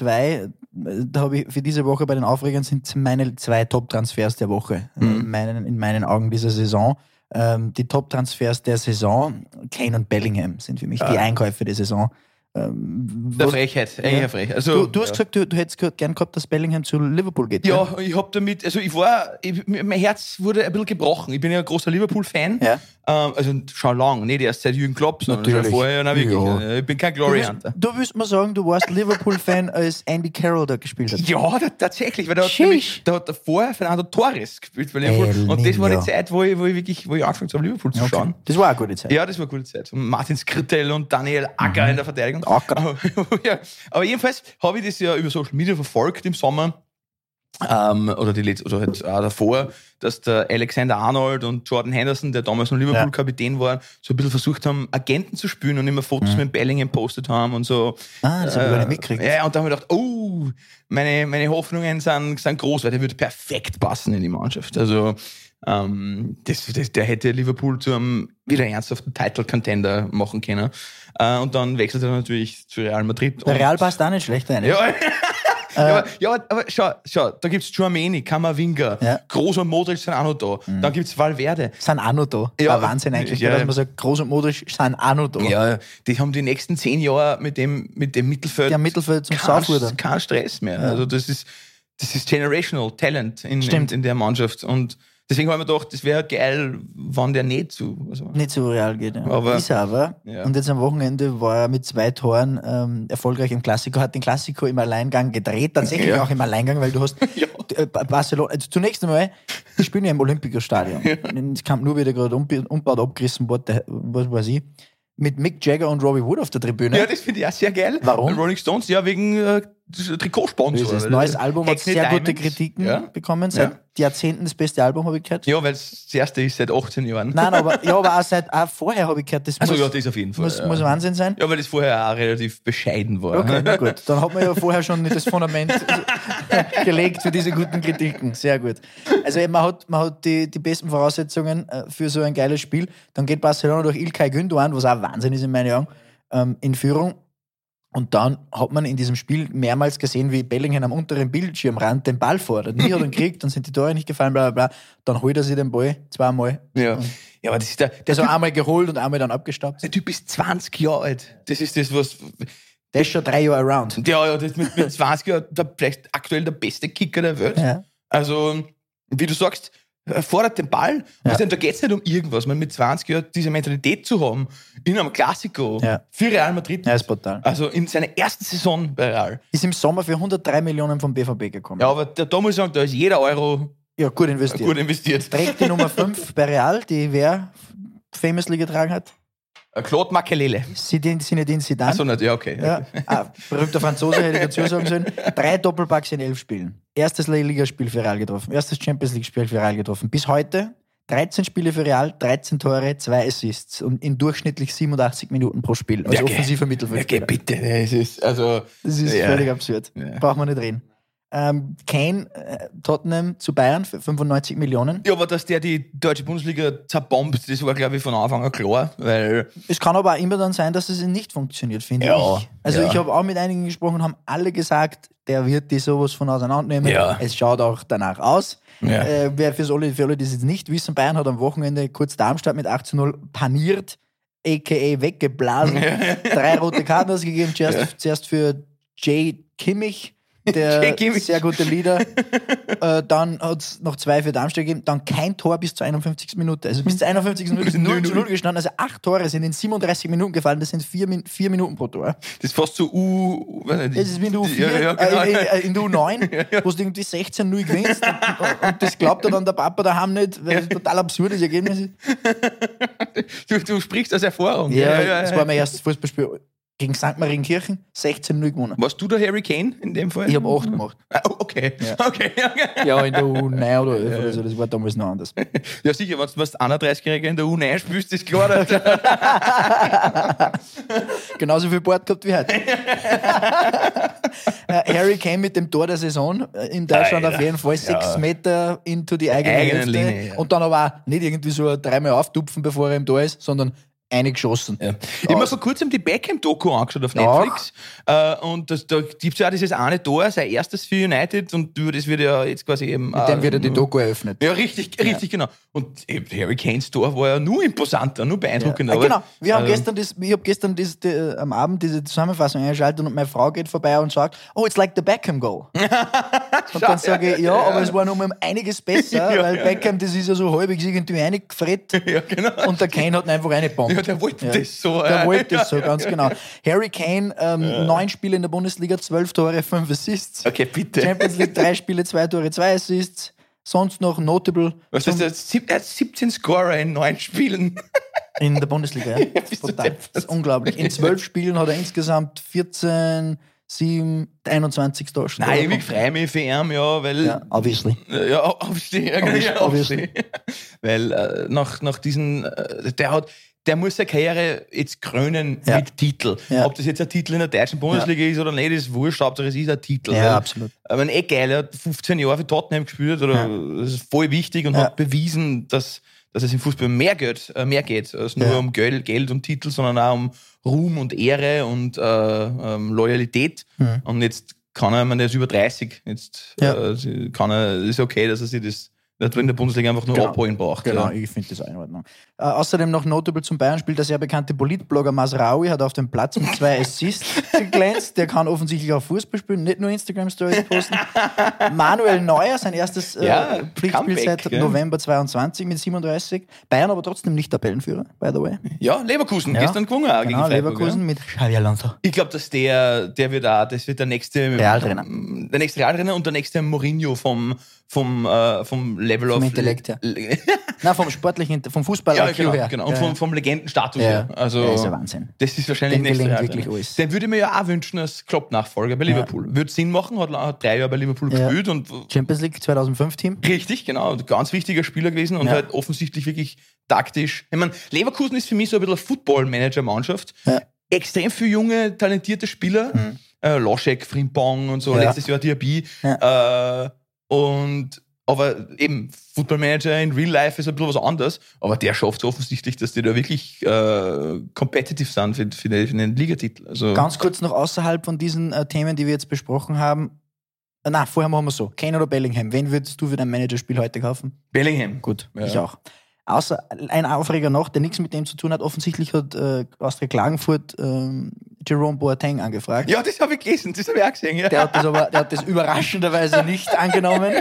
für diese Woche bei den Aufregern sind meine 2 Top-Transfers der Woche. In meinen Augen dieser Saison. Die Top-Transfers der Saison, Kane und Bellingham sind für mich die Einkäufe der Saison. der Frechheit, eigentlich eine Frechheit. Also, Du hast gesagt, du hättest gern gehabt, dass Bellingham zu Liverpool geht. Ja, ich habe damit, also mein Herz wurde ein bisschen gebrochen. Ich bin ja ein großer Liverpool-Fan. Ja. Also schon lang, nicht erst seit Jürgen Klopp, sondern schon vorher. Nein, wirklich. Ja. Ich bin kein Glory Hunter. Du willst mal sagen, du warst Liverpool-Fan, als Andy Carroll da gespielt hat. Ja, tatsächlich, weil da hat davor Fernando Torres gespielt bei Liverpool. Und das war die Zeit, wo ich angefangen habe, Liverpool zu schauen. Das war eine gute Zeit. Ja, das war eine gute Zeit. Und Martin Skritel und Daniel Acker in der Verteidigung. Aber jedenfalls habe ich das ja über Social Media verfolgt im Sommer. Oder halt auch davor, dass der Alexander Arnold und Jordan Henderson, der damals noch Liverpool-Kapitän war, so ein bisschen versucht haben, Agenten zu spielen und immer Fotos mit Bellingham postet haben und so. Das habe ich gar nicht mitgekriegt. Ja, und da habe ich gedacht, meine Hoffnungen sind groß, weil der würde perfekt passen in die Mannschaft. Also der hätte Liverpool zu einem wieder ernsthaften Title-Contender machen können. Und dann wechselt er natürlich zu Real Madrid. Der Real passt auch nicht schlecht rein. Aber schau, da gibt's Tchouaméni, Camavinga, Kroos und Modric sind auch noch da. Dann gibt's Valverde. Sind auch noch da. Ja. War Wahnsinn eigentlich, dass man sagt, Kroos und Modric sind auch noch da. Ja, die haben die nächsten 10 Jahre mit dem Mittelfeld, Mittelfeld zum Saufruder. Kein Stress mehr. Ja. Also das ist generational Talent in der Mannschaft. Und deswegen haben wir gedacht, das wäre geil, wenn der nicht zu Real geht. Ja. Aber, ist er aber. Ja. Und jetzt am Wochenende war er mit 2 Toren erfolgreich im Klassiko, hat den Klassiko im Alleingang gedreht, tatsächlich auch im Alleingang, weil du hast Barcelona, also zunächst einmal, die spielen ja im Olympico-Stadion. Das Camp Nou wieder gerade umgebaut, abgerissen worden, was weiß ich. Mit Mick Jagger und Robbie Wood auf der Tribüne. Ja, das finde ich auch sehr geil. Warum? Rolling Stones, wegen Trikotsponsor. Das neues Album hat sehr gute Kritiken bekommen. Seit Jahrzehnten das beste Album, habe ich gehört. Ja, weil es das erste ist seit 18 Jahren. Nein, aber auch vorher habe ich gehört, das das auf jeden Fall. Muss Wahnsinn sein. Ja, weil das vorher auch relativ bescheiden war. Okay, na gut. Dann hat man ja vorher schon nicht das Fundament gelegt für diese guten Kritiken. Sehr gut. Also man hat die besten Voraussetzungen für so ein geiles Spiel. Dann geht Barcelona durch Ilkay Gündoğan, was auch Wahnsinn ist in meinen Augen, in Führung. Und dann hat man in diesem Spiel mehrmals gesehen, wie Bellingham am unteren Bildschirmrand den Ball fordert. Nie hat er ihn gekriegt, dann sind die Tore nicht gefallen, bla bla bla. Dann holt er sich den Ball 2-mal. Ja, aber das ist der ist einmal geholt und einmal dann abgestaubt. Der Typ ist 20 Jahre alt. Das ist das, was... Der ist schon 3 Jahre around. Ja, das mit 20 Jahren vielleicht aktuell der beste Kicker der Welt. Ja. Also, wie du sagst, er fordert den Ball. Also, da geht es nicht um irgendwas. Man mit 20 Jahren diese Mentalität zu haben, in einem Klassiko für Real Madrid. Ja, ist brutal. Also in seiner ersten Saison bei Real. Ist im Sommer für 103 Millionen vom BVB gekommen. Ja, aber da muss ich sagen, da ist jeder Euro gut investiert. Trägt die Nummer 5 bei Real, die wer famously getragen hat? Claude Makelele. Zinedine Zidane. Achso, nicht, ja, okay. Ja. Berühmter Franzose, hätte ich dazu sagen sollen. 3 Doppelpacks in 11 Spielen. Erstes Ligaspiel für Real getroffen. Erstes Champions League-Spiel für Real getroffen. Bis heute 13 Spiele für Real, 13 Tore, 2 Assists und in durchschnittlich 87 Minuten pro Spiel. Als offensiver Mittelfeldspieler. Ja, bitte. Das ist völlig absurd. Ja. Braucht man nicht reden. Kane, Tottenham zu Bayern für 95 Millionen. Ja, aber dass der die deutsche Bundesliga zerbombt, das war, glaube ich, von Anfang an klar, weil... Es kann aber auch immer dann sein, dass es nicht funktioniert, finde ich. Also ich habe auch mit einigen gesprochen, haben alle gesagt, der wird die sowas von auseinandernehmen. Ja. Es schaut auch danach aus. Ja. Für alle, die das jetzt nicht wissen, Bayern hat am Wochenende kurz Darmstadt mit 8-0 paniert, a.k.a. weggeblasen. 3 rote Karten ausgegeben, zuerst für Jay Kimmich, der sehr gute Leader. Dann hat es noch 2 für Darmstadt gegeben. Dann kein Tor bis zur 51. Minute. Also bis zur 51. Minute ist 0-0 gestanden. Also 8 Tore sind in 37 Minuten gefallen. Das sind 4 Minuten pro Tor. Das ist fast so Das ist wie in der U4, genau. in der U9, wo du irgendwie 16-0 gewinnst. Und das glaubt dann der Papa daheim nicht, weil das ein total absurdes Ergebnis ist. Du sprichst aus Erfahrung. Das war mein erstes Fußballspiel. Gegen St. Marienkirchen 16-0 gewonnen. Warst du der Harry Kane in dem Fall? Ich habe 8 gemacht. Okay. Ja. Okay. Ja, in der U9 oder 11 oder so, das war damals noch anders. Ja, sicher, wenn du 31-Jähriger in der U9 spielst, ist klar. Genauso viel Bord gehabt wie heute. Harry Kane mit dem Tor der Saison in Deutschland auf jeden Fall 6 Meter into die eigene Hälfte. Linie, ja. Und dann aber auch nicht irgendwie so 3-mal auftupfen, bevor er im Tor ist, sondern eingeschossen. Ja. Ich habe mir vor kurzem die Beckham-Doku angeschaut auf Netflix. Und da gibt es ja auch dieses eine Tor, sein erstes für United, und das wird ja jetzt quasi eben... Mit dem wird ja die Doku eröffnet. Ja, richtig, genau. Und Harry Kanes Tor war ja nur imposanter, nur beeindruckender. Ja. Genau. Ich habe gestern am Abend diese Zusammenfassung eingeschaltet und meine Frau geht vorbei und sagt, oh, it's like the Beckham Goal. Und dann sage ich, aber es war noch um einiges besser, weil Beckham, das ist ja so halbwegs irgendwie reingefrettet. Ja, genau. Und der Kane hat ihn einfach reingebombt. Ja, der wollte das so. Der wollte das so, ganz genau. Harry Kane, 9 Spiele in der Bundesliga, 12 Tore, 5 Assists. Okay, bitte. Champions League 3 Spiele, 2 Tore, 2 Assists. Sonst noch notable. Was ist das? Er hat 17 Scorer in 9 Spielen. In der Bundesliga, ja. Total. Das ist unglaublich. In 12 Spielen hat er insgesamt 14, 7, 21 Torschüsse. Nein, ich freue mich für ihn, ja, weil... Ja, obviously. Ja, obviously. Weil nach diesen... Der muss seine Karriere jetzt krönen mit Titel. Ja. Ob das jetzt ein Titel in der deutschen Bundesliga ist oder nicht, ist wurscht, Hauptsache es ist ein Titel. Ja, absolut. Aber geil, er hat 15 Jahre für Tottenham gespielt, das ist voll wichtig, und hat bewiesen, dass es im Fußball mehr geht als nur um Geld und Titel, sondern auch um Ruhm und Ehre und Loyalität. Und jetzt kann er, man ist über 30, jetzt ist okay, dass er sich das in der Bundesliga einfach nur abholen braucht. Genau, ich finde das auch in Ordnung. Außerdem noch notable zum Bayern-Spiel, der sehr bekannte Politblogger Masraoui hat auf dem Platz mit 2 Assists geglänzt. Der kann offensichtlich auch Fußball spielen, nicht nur Instagram-Stories posten. Manuel Neuer, sein erstes Pflichtspiel seit November 22 mit 37. Bayern aber trotzdem nicht Tabellenführer, by the way. Ja, Leverkusen, gestern gewonnen auch gegen Freiburg. Leverkusen mit Xabi Alonso. Ich glaube, dass das wird der nächste Realtrainer. Der nächste Realtrainer und der nächste Mourinho vom Level vom of... Intellekt, ja. Nein, vom sportlichen, vom Fußball her. Genau. Und vom Legendenstatus her. Also, das ist ja Wahnsinn. Das ist wahrscheinlich den gelingt wirklich alles. Den würde ich mir ja auch wünschen als Klopp-Nachfolger bei Liverpool. Würde Sinn machen, hat 3 Jahre bei Liverpool gespielt. Und Champions League 2005-Team. Richtig, genau. Ganz wichtiger Spieler gewesen und halt offensichtlich wirklich taktisch. Ich meine, Leverkusen ist für mich so ein bisschen eine Football-Manager-Mannschaft. Ja. Extrem viele junge, talentierte Spieler. Loschek, Frimpong und so, letztes Jahr Diaby. Ja. Aber eben, Football Manager in Real Life ist ein bisschen was anderes, aber der schafft es offensichtlich, dass die da wirklich competitive sind für den Ligatitel. Also ganz kurz noch außerhalb von diesen Themen, die wir jetzt besprochen haben. Vorher machen wir so. Kane oder Bellingham? Wen würdest du für dein Managerspiel heute kaufen? Bellingham. Gut, ich auch. Außer ein Aufreger noch, der nichts mit dem zu tun hat. Offensichtlich hat Austria Klagenfurt Jerome Boateng angefragt. Ja, das habe ich gelesen, das habe ich auch gesehen. Ja. Der hat das überraschenderweise nicht angenommen.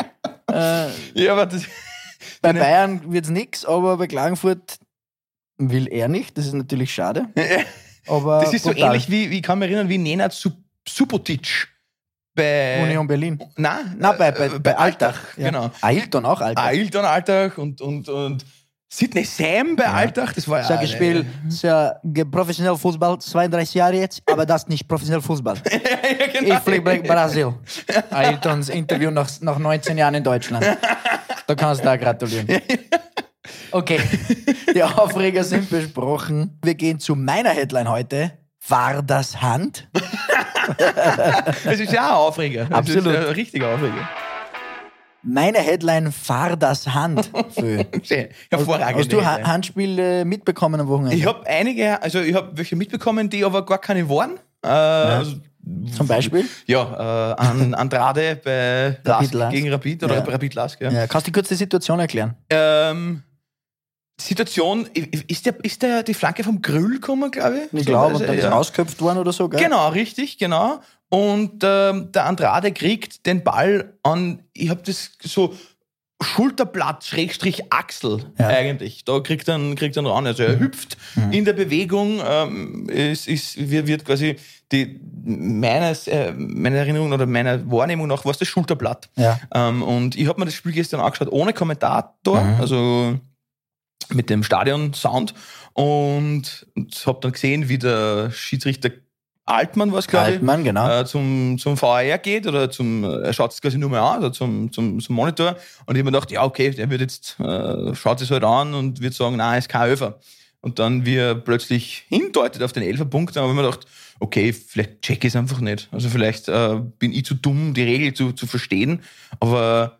Aber das... Bei Bayern wird es nichts, aber bei Klagenfurt will er nicht. Das ist natürlich schade. Aber das ist so ähnlich wie, ich kann mich erinnern, wie Nenad Subotic bei Union Berlin. Nein, bei Altach. Genau. Ailton auch Altach. Ailton Altach und Sidney Sam bei Altach. Das war ja... Ich spiele professionell Fußball, 32 Jahre jetzt, aber das nicht professionell Fußball. Genau. Ich fliege nach Brasil. Ailtons Interview nach 19 Jahren in Deutschland. Da kannst du da gratulieren. Okay, die Aufreger sind besprochen. Wir gehen zu meiner Headline heute. War das Hand? Das ist ja auch ein Aufreger. Absolut. Das ist ein richtiger Aufreger. Meine Headline, fahr das Hand. Schön. Hervorragend. Hast du Handspiele mitbekommen am Wochenende? Ich habe welche mitbekommen, die aber gar keine waren. Also, zum Beispiel? Ja, Andrade bei Lask gegen Rapid oder bei Rapid Lask. Ja. Kannst du kurz die Situation erklären? Situation, ist die Flanke vom Grüll gekommen, glaube ich? Ich glaube, und dann ist rausgeköpft worden oder so, gell? Genau, richtig, genau. Und der Andrade kriegt den Ball an, ich habe das so Schulterblatt, Schrägstrich Achsel eigentlich. Da kriegt er ran. Also er hüpft in der Bewegung, wird quasi meiner Erinnerung oder meiner Wahrnehmung nach war es das Schulterblatt. Ja. Und ich habe mir das Spiel gestern angeschaut, ohne Kommentator, also mit dem Stadion-Sound und habe dann gesehen, wie der Schiedsrichter Altmann, was glaube ich, Altmann, genau. zum VAR geht oder er schaut es quasi nur mal an, oder zum Monitor, und ich habe mir gedacht, ja okay, der wird jetzt, schaut es halt an und wird sagen, nein, ist kein Elfer. Und dann, wie er plötzlich hindeutet auf den Elferpunkt, dann habe ich mir gedacht, okay, vielleicht check ich es einfach nicht. Also vielleicht bin ich zu dumm, die Regel zu verstehen, aber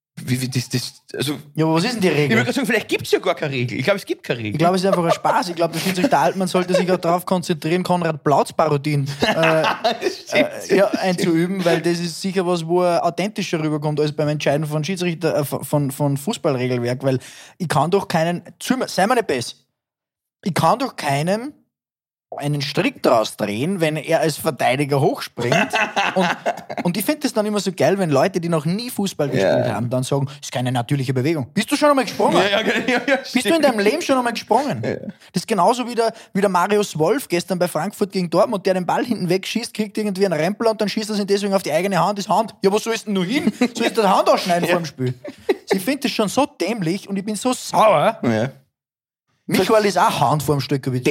also, ja, aber was ist denn die Regel? Ich würde sagen, vielleicht gibt es ja gar keine Regel. Ich glaube, es gibt keine Regel. Ich glaube, es ist einfach ein Spaß. Ich glaube, der Schiedsrichter Altmann sollte sich auch darauf konzentrieren, Konrad Plautz-Parodien einzuüben, weil das ist sicher was, wo er authentischer rüberkommt als beim Entscheiden von Schiedsrichter, von Fußballregelwerk, weil ich kann doch keinen, sei mir nicht besser, ich kann doch keinem einen Strick draus drehen, wenn er als Verteidiger hochspringt. Und ich finde das dann immer so geil, wenn Leute, die noch nie Fußball gespielt haben, dann sagen, das ist keine natürliche Bewegung. Bist du schon einmal gesprungen? Bist du in deinem Leben schon einmal gesprungen? Ja. Das ist genauso wie der Marius Wolf gestern bei Frankfurt gegen Dortmund, der den Ball hinten wegschießt, kriegt irgendwie einen Rempler und dann schießt er sich deswegen auf die eigene Hand. Das Hand. Ja, wo soll es denn nur hin? Soll ich die Hand ausschneiden vor dem Spiel? Ich finde das schon so dämlich und ich bin so sauer. Ja. Michael ist auch Hand vor dem Stojkovic.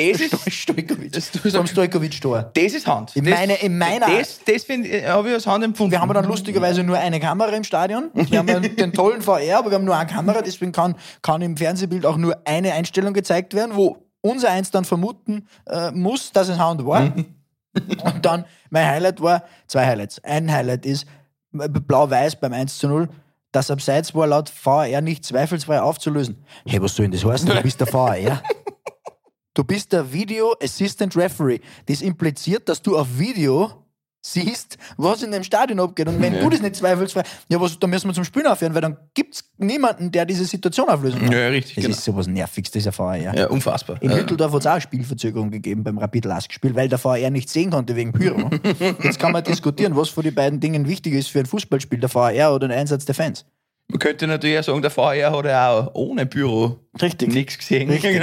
Vom Stojkovic-Tor. Das ist Hand. In meiner. Das habe ich als Hand empfunden. Wir haben dann lustigerweise nur eine Kamera im Stadion. Wir haben den tollen VR, aber wir haben nur eine Kamera. Deswegen kann im Fernsehbild auch nur eine Einstellung gezeigt werden, wo unser Eins dann vermuten muss, dass es Hand war. Und dann, mein Highlight war, 2 Highlights. Ein Highlight ist Blau-Weiß beim 1:0. Das Abseits war laut VAR nicht zweifelsfrei aufzulösen. Hey, was soll denn das heißen? Du bist der VAR. Du bist der Video Assistant Referee. Das impliziert, dass du auf Video siehst, was in dem Stadion abgeht. Und wenn du das nicht zweifelsfrei, dann müssen wir zum Spielen aufhören, weil dann gibt es niemanden, der diese Situation auflösen kann. Ja, richtig. Das ist sowas Nerviges, dieser VAR. Ja, unfassbar. In Hütteldorf hat es auch eine Spielverzögerung gegeben beim Rapid Lask-Spiel, weil der VAR nicht sehen konnte wegen Pyro. Jetzt kann man diskutieren, was von den beiden Dingen wichtiger ist für ein Fußballspiel, der VAR oder der Einsatz der Fans. Man könnte natürlich auch sagen, der VAR hat ja auch ohne Büro nichts gesehen. Richtig.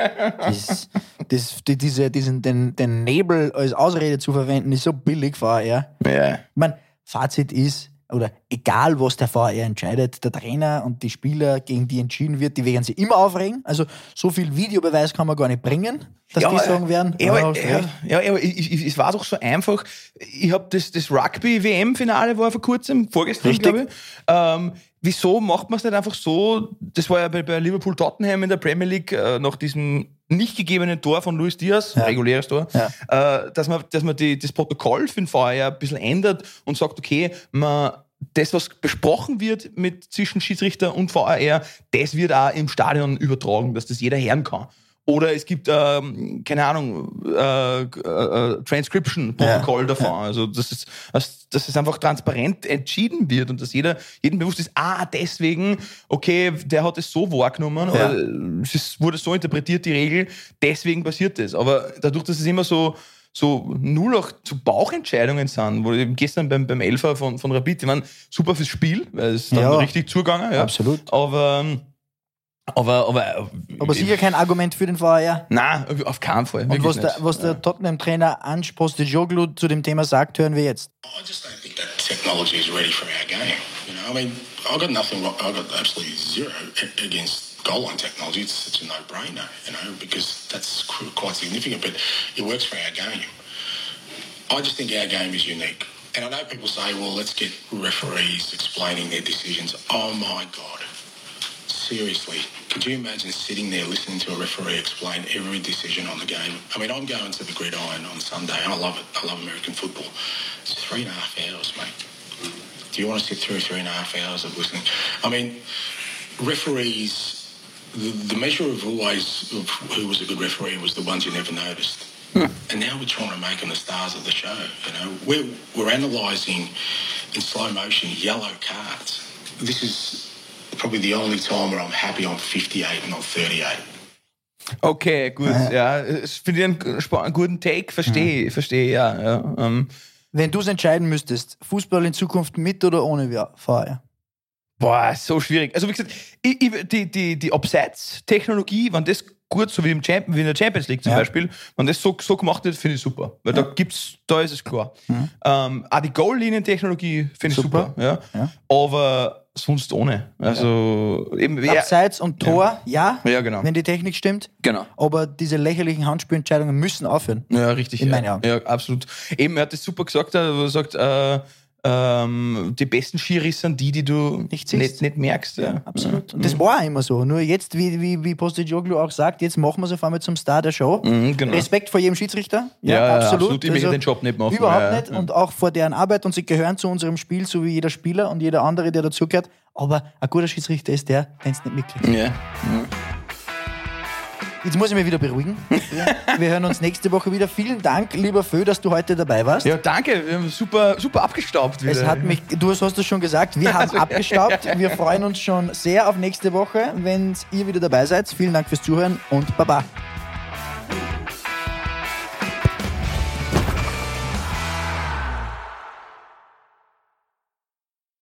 Den Nebel als Ausrede zu verwenden, ist so billig, VAR. Ja. Ich meine, Fazit ist, oder egal was der VAR entscheidet, der Trainer und die Spieler, gegen die entschieden wird, die werden sich immer aufregen. Also so viel Videobeweis kann man gar nicht bringen, dass die sagen werden. Aber es war doch so einfach. Ich habe das Rugby-WM-Finale war vor kurzem, vorgestern, glaube ich. Wieso macht man es nicht einfach so? Das war ja bei Liverpool-Tottenham in der Premier League nach diesem nicht gegebenen Tor von Luis Diaz, reguläres Tor, dass man das Protokoll für den VAR ein bisschen ändert und sagt, okay, das, was besprochen wird zwischen Schiedsrichter und VAR, das wird auch im Stadion übertragen, dass das jeder hören kann. Oder es gibt, keine Ahnung, Transcription-Protokoll davon. Also, dass es einfach transparent entschieden wird und dass jedem bewusst ist, deswegen, okay, der hat es so wahrgenommen, oder es wurde so interpretiert, die Regel, deswegen passiert das. Aber dadurch, dass es immer so 08 zu Bauchentscheidungen sind, wo eben gestern beim Elfer von Rapid, ich meine, super fürs Spiel, weil es dann richtig zugegangen. Ja. Absolut. Aber sicher kein Argument für den VAR. Nein, auf keinen Fall. Und was der Tottenham-Trainer Ange Postecoglou zu dem Thema sagt, hören wir jetzt. I just don't think that technology is ready for our game. You know, I mean, I've got nothing. I've got absolutely zero against goal line technology. It's such a no-brainer, you know, because that's quite significant. But it works for our game. I just think our game is unique. And I know people say, well, let's get referees explaining their decisions. Oh my God. Seriously, Could you imagine sitting there listening to a referee explain every decision on the game? I mean, I'm going to the Gridiron on Sunday. I love it. I love American football. It's 3.5 hours, mate. Do you want to sit through 3.5 hours of listening? I mean, referees, the measure of always of who was a good referee was the ones you never noticed. And now we're trying to make them the stars of the show. You know, we're analysing in slow motion yellow cards. This is probably the only time where I'm happy I'm 58 and not 38. Okay, gut. Ja, das finde ich einen guten Take. Verstehe, ja. Wenn du es entscheiden müsstest, Fußball in Zukunft mit oder ohne VR? Boah, so schwierig. Also wie gesagt, die Offsides-Technologie, wenn das gut, so wie in der Champions League zum Beispiel, wenn das so gemacht wird, finde ich super. Weil da ist es klar. Auch die Goal-Linien-Technologie finde ich super. Ja. Aber sonst ohne. Also eben Abseits und Tor, ja, genau. Wenn die Technik stimmt. Genau. Aber diese lächerlichen Handspielentscheidungen müssen aufhören. Ja, richtig. In meinen Augen. Ja, absolut. Eben, er hat das super gesagt, wo er sagt, die besten Schiris sind die du nicht merkst. Ja. Absolut. Und das war auch immer so. Nur jetzt, wie Postecoglou auch sagt, jetzt machen wir es auf einmal zum Star der Show. Genau. Respekt vor jedem Schiedsrichter. Ja, absolut. Ich möchte den Job nicht machen. Überhaupt nicht. Und auch vor deren Arbeit. Und sie gehören zu unserem Spiel, so wie jeder Spieler und jeder andere, der dazugehört. Aber ein guter Schiedsrichter ist der, den es nicht mitkriegt. Ja. Jetzt muss ich mich wieder beruhigen. Wir hören uns nächste Woche wieder. Vielen Dank, lieber Fö, dass du heute dabei warst. Ja, danke. Wir haben super abgestaubt wieder. Es hat mich, du hast es schon gesagt, wir haben abgestaubt. Wir freuen uns schon sehr auf nächste Woche, wenn ihr wieder dabei seid. Vielen Dank fürs Zuhören und Baba.